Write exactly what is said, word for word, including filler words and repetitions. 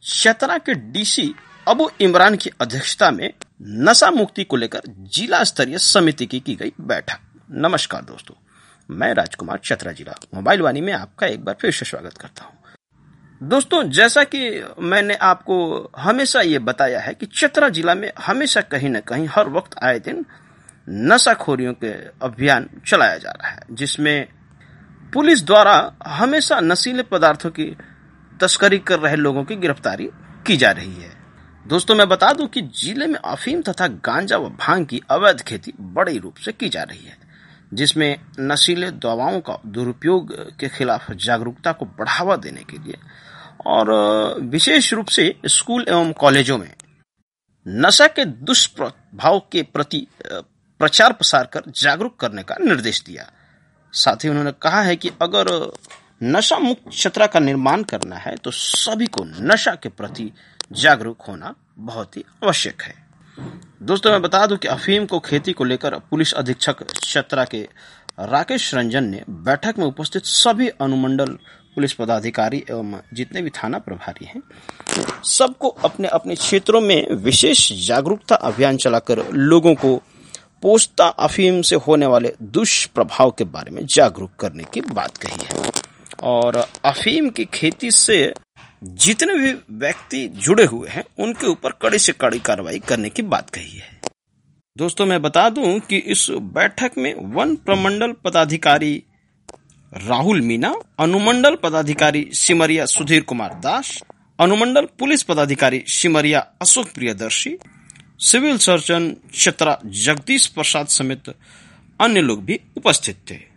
चतरा के डीसी अबू इमरान की अध्यक्षता में नशा मुक्ति को लेकर जिला स्तरीय समिति की की गई बैठक। नमस्कार दोस्तों, मैं राजकुमार चतरा जिला मोबाइल वाणी में आपका एक बार फिर से स्वागत करता हूं। दोस्तों, जैसा कि मैंने आपको हमेशा ये बताया है कि चतरा जिला में हमेशा कहीं न कहीं हर वक्त आए दिन नशाखोरियों के अभियान चलाया जा रहा है, जिसमें पुलिस द्वारा हमेशा नशीले पदार्थों की तस्करी कर रहे लोगों की गिरफ्तारी की जा रही है। दोस्तों, मैं बता दूं कि जिले में अफीम तथा गांजा व भांग की अवैध खेती बड़े रूप से की जा रही है, जिसमें नशीले दवाओं का दुरुपयोग के खिलाफ जागरूकता को बढ़ावा देने के लिए और विशेष रूप से स्कूल एवं कॉलेजों में नशा के दुष्प्रभाव के प्रति प्रचार प्रसार कर जागरूक करने का निर्देश दिया। साथ ही उन्होंने कहा है कि अगर नशा मुक्त चतरा का निर्माण करना है तो सभी को नशा के प्रति जागरूक होना बहुत ही आवश्यक है। दोस्तों, मैं बता दूं कि अफीम को खेती को लेकर पुलिस अधीक्षक चतरा के राकेश रंजन ने बैठक में उपस्थित सभी अनुमंडल पुलिस पदाधिकारी एवं जितने भी थाना प्रभारी हैं सबको अपने अपने क्षेत्रों में विशेष जागरूकता अभियान चलाकर लोगों को पोस्ता अफीम से होने वाले दुष्प्रभाव के बारे में जागरूक करने की बात कही है और अफीम की खेती से जितने भी व्यक्ति जुड़े हुए हैं उनके ऊपर कड़ी से कड़ी कार्रवाई करने की बात कही है। दोस्तों, मैं बता दूं कि इस बैठक में वन प्रमंडल पदाधिकारी राहुल मीना, अनुमंडल पदाधिकारी सिमरिया सुधीर कुमार दास, अनुमंडल पुलिस पदाधिकारी सिमरिया अशोक प्रियदर्शी, सिविल सर्जन चतरा जगदीश प्रसाद समेत अन्य लोग भी उपस्थित थे।